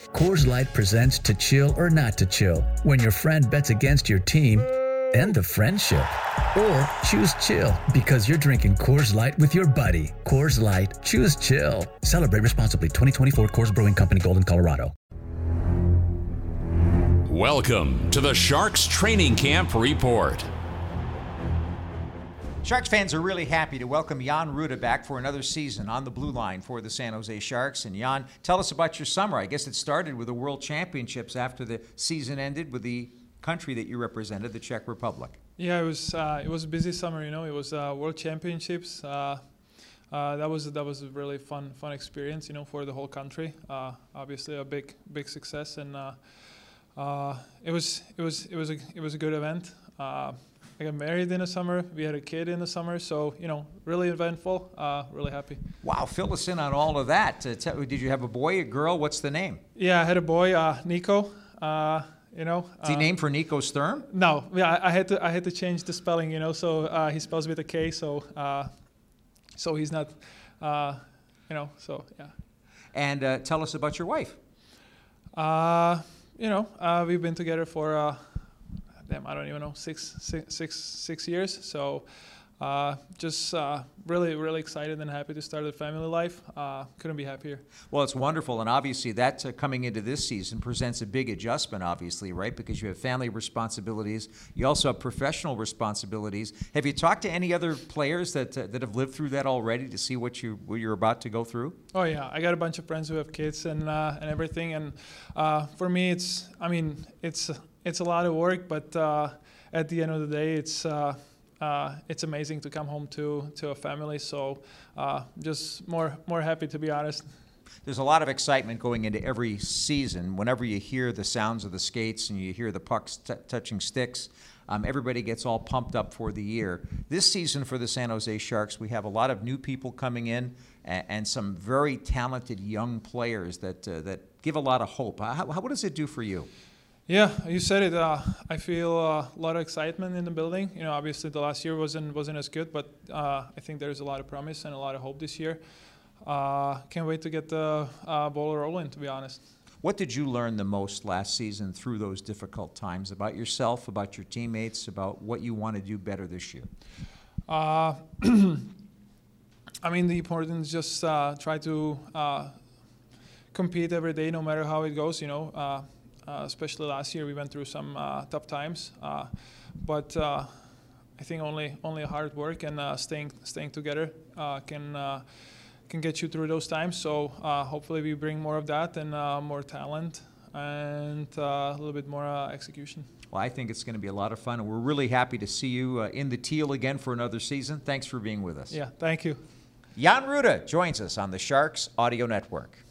Coors Light presents To Chill or Not to Chill, when your friend bets against your team and the friendship. Or choose chill because you're drinking Coors Light with your buddy. Coors Light, choose chill. Celebrate responsibly. 2024 Coors Brewing Company, Golden, Colorado. Welcome to the Sharks Training Camp Report. Sharks fans are really happy to welcome Jan Rutta back for another season on the blue line for the San Jose Sharks. And Jan, tell us about your summer. I guess it started with the World Championships after the season ended with the country that you represented, the Czech Republic. Yeah, it was a busy summer. You know, it was World Championships. That was a really fun experience. You know, for the whole country. Obviously, a big success, and it was a good event. I got married in the summer. We had a kid in the summer, so you know, really eventful. Really happy. Wow, fill us in on all of that. Did you have a boy, a girl? What's the name? Yeah, I had a boy, Nico. You know, is he named for Nico Sturm? No, yeah, I had to change the spelling. You know, so he spells with a K, so he's not. You know, so yeah. And tell us about your wife. You know, we've been together for I don't even know, six years. So just really excited and happy to start a family life. Couldn't be happier. Well, it's wonderful, and obviously that coming into this season presents a big adjustment, obviously, right? Because you have family responsibilities. You also have professional responsibilities. Have you talked to any other players that have lived through that already to see what you're about to go through? Oh yeah, I got a bunch of friends who have kids and everything, and for me, it's a lot of work, but at the end of the day, it's amazing to come home to a family. So just more happy, to be honest. There's a lot of excitement going into every season. Whenever you hear the sounds of the skates and you hear the pucks touching sticks, everybody gets all pumped up for the year. This season for the San Jose Sharks, we have a lot of new people coming in and some very talented young players that give a lot of hope. What does it do for you? Yeah, you said it. I feel a lot of excitement in the building. You know, obviously the last year wasn't as good, but I think there's a lot of promise and a lot of hope this year. Can't wait to get the ball rolling, to be honest. What did you learn the most last season through those difficult times about yourself, about your teammates, about what you want to do better this year? I mean, the importance is just try to compete every day, no matter how it goes. You know. Especially last year, we went through some tough times, but I think only hard work and staying together can get you through those times. So hopefully we bring more of that and more talent and a little bit more execution. Well, I think it's going to be a lot of fun, and we're really happy to see you in the teal again for another season. Thanks for being with us. Yeah, thank you. Jan Rutta joins us on the Sharks Audio Network.